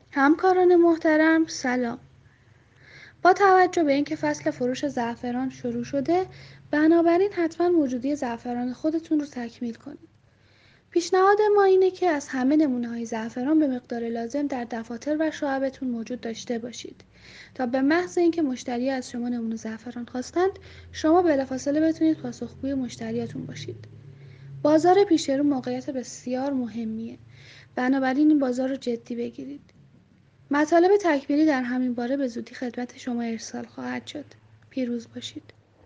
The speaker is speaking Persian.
همکاران محترم سلام. با توجه به اینکه فصل فروش زعفران شروع شده، بنابراین حتما موجودی زعفران خودتون رو تکمیل کنید. پیشنهاد ما اینه که از همه نمونه‌های زعفران به مقدار لازم در دفاتر و شعبتون موجود داشته باشید تا به محض اینکه مشتری از شما نمونه زعفران خواستند، شما بلافاصله بتونید پاسخگوی مشتریاتون باشید. بازار پیشرو موقعیت بسیار مهمیه. بنابراین این بازار رو جدی بگیرید. مطالب تکمیلی در همین باره به زودی خدمت شما ارسال خواهد شد. پیروز باشید.